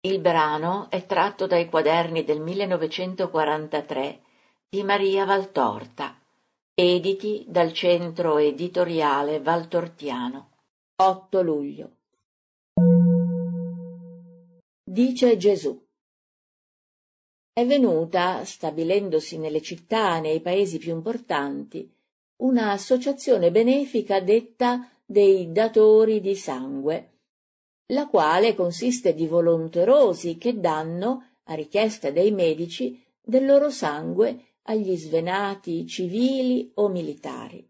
Il brano è tratto dai quaderni del 1943 di Maria Valtorta, editi dal Centro Editoriale Valtortiano. 8 luglio. Dice Gesù. È venuta, stabilendosi nelle città e nei paesi più importanti, una associazione benefica detta dei datori di sangue, la quale consiste di volonterosi che danno, a richiesta dei medici, del loro sangue agli svenati civili o militari.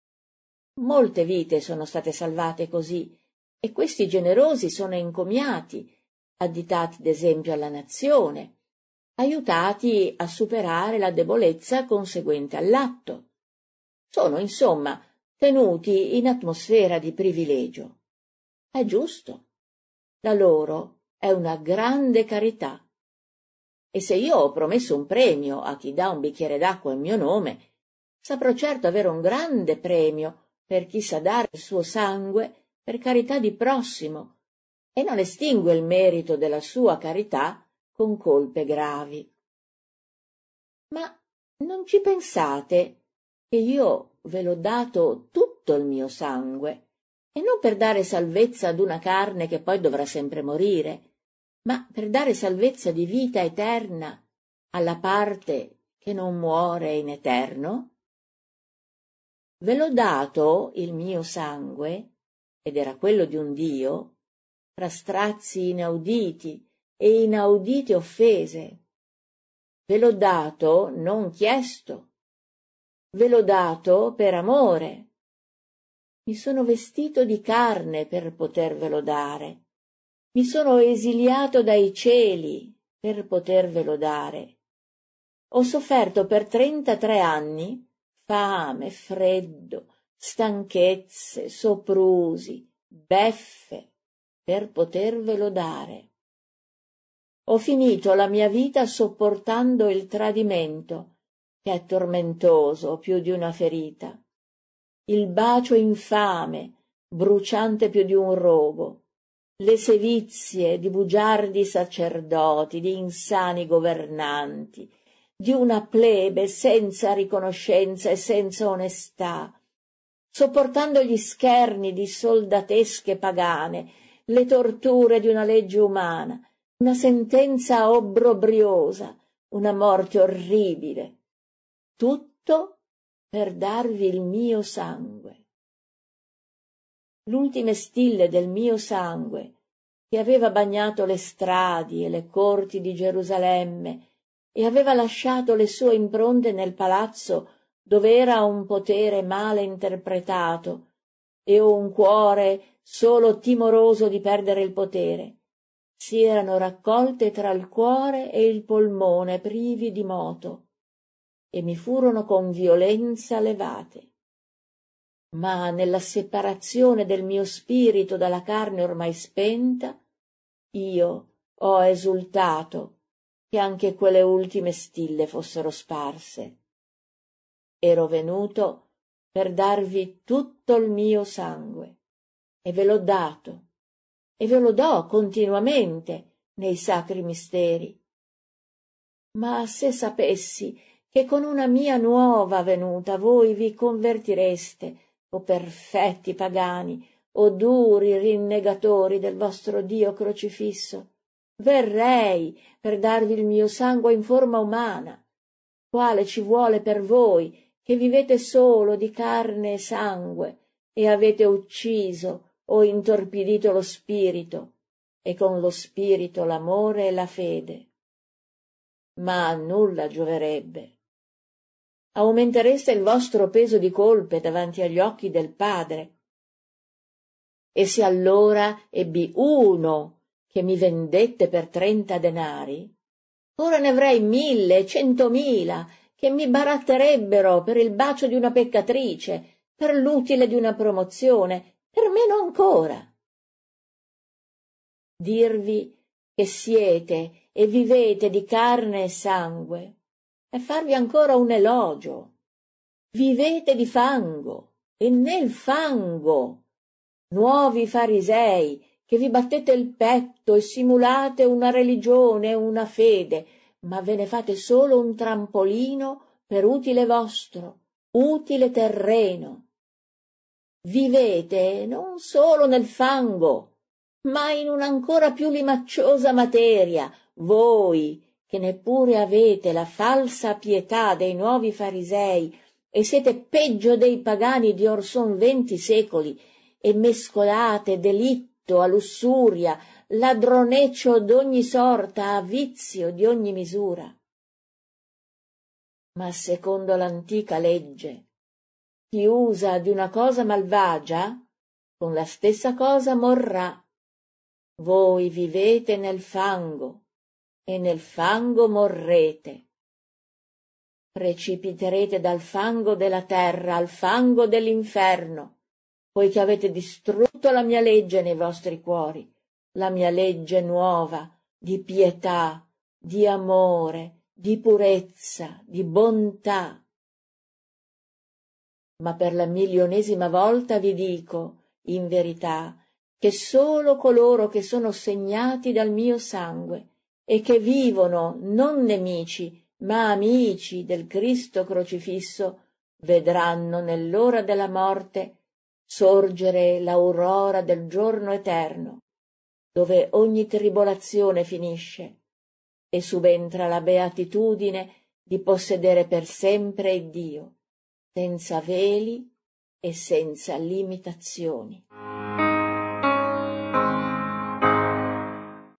Molte vite sono state salvate così, e questi generosi sono encomiati, additati d'esempio alla nazione, aiutati a superare la debolezza conseguente all'atto. Sono, insomma, tenuti in atmosfera di privilegio. È giusto. La loro è una grande carità. E se io ho promesso un premio a chi dà un bicchiere d'acqua in mio nome, saprò certo avere un grande premio per chi sa dare il suo sangue per carità di prossimo e non estingue il merito della sua carità con colpe gravi. Ma non ci pensate che io ve l'ho dato tutto il mio sangue, e non per dare salvezza ad una carne che poi dovrà sempre morire, ma per dare salvezza di vita eterna alla parte che non muore in eterno? Ve l'ho dato il mio sangue, ed era quello di un Dio, tra strazi inauditi e inaudite offese. Ve l'ho dato non chiesto, ve l'ho dato per amore. Mi sono vestito di carne per potervelo dare. Mi sono esiliato dai cieli per potervelo dare. Ho sofferto per 33 anni fame, freddo, stanchezze, soprusi, beffe per potervelo dare. Ho finito la mia vita sopportando il tradimento, che è tormentoso più di una ferita, il bacio infame, bruciante più di un rogo, le sevizie di bugiardi sacerdoti, di insani governanti, di una plebe senza riconoscenza e senza onestà, sopportando gli scherni di soldatesche pagane, le torture di una legge umana, una sentenza obbrobriosa, una morte orribile, tutto per darvi il mio sangue. L'ultime stille del mio sangue, che aveva bagnato le stradi e le corti di Gerusalemme e aveva lasciato le sue impronte nel palazzo dove era un potere male interpretato e un cuore solo timoroso di perdere il potere, si erano raccolte tra il cuore e il polmone privi di moto e mi furono con violenza levate. Ma nella separazione del mio spirito dalla carne ormai spenta, io ho esultato che anche quelle ultime stille fossero sparse. Ero venuto per darvi tutto il mio sangue, e ve l'ho dato, e ve lo do continuamente nei sacri misteri. Ma se sapessi che con una mia nuova venuta voi vi convertireste, o perfetti pagani, o duri rinnegatori del vostro Dio crocifisso, verrei per darvi il mio sangue in forma umana, quale ci vuole per voi, che vivete solo di carne e sangue, e avete ucciso o intorpidito lo spirito, e con lo spirito l'amore e la fede. Ma a nulla gioverebbe. Aumentereste il vostro peso di colpe davanti agli occhi del Padre. E se allora ebbi uno che mi vendette per 30 denari, ora ne avrei 1000, 100.000 che mi baratterebbero per il bacio di una peccatrice, per l'utile di una promozione, per meno ancora. Dirvi che siete e vivete di carne e sangue è farvi ancora un elogio. Vivete di fango, e nel fango, nuovi farisei che vi battete il petto e simulate una religione, una fede, ma ve ne fate solo un trampolino per utile vostro, utile terreno. Vivete non solo nel fango, ma in un'ancora più limacciosa materia, voi che neppure avete la falsa pietà dei nuovi farisei e siete peggio dei pagani di orson 20 secoli e mescolate delitto a lussuria, ladroneccio d'ogni sorta a vizio di ogni misura. Ma secondo l'antica legge, chi usa di una cosa malvagia, con la stessa cosa morrà. Voi vivete nel fango, e nel fango morrete. Precipiterete dal fango della terra al fango dell'inferno, poiché avete distrutto la mia legge nei vostri cuori, la mia legge nuova, di pietà, di amore, di purezza, di bontà. Ma per la milionesima volta vi dico, in verità, che solo coloro che sono segnati dal mio sangue e che vivono non nemici, ma amici del Cristo crocifisso, vedranno nell'ora della morte sorgere l'aurora del giorno eterno, dove ogni tribolazione finisce e subentra la beatitudine di possedere per sempre Dio, senza veli e senza limitazioni.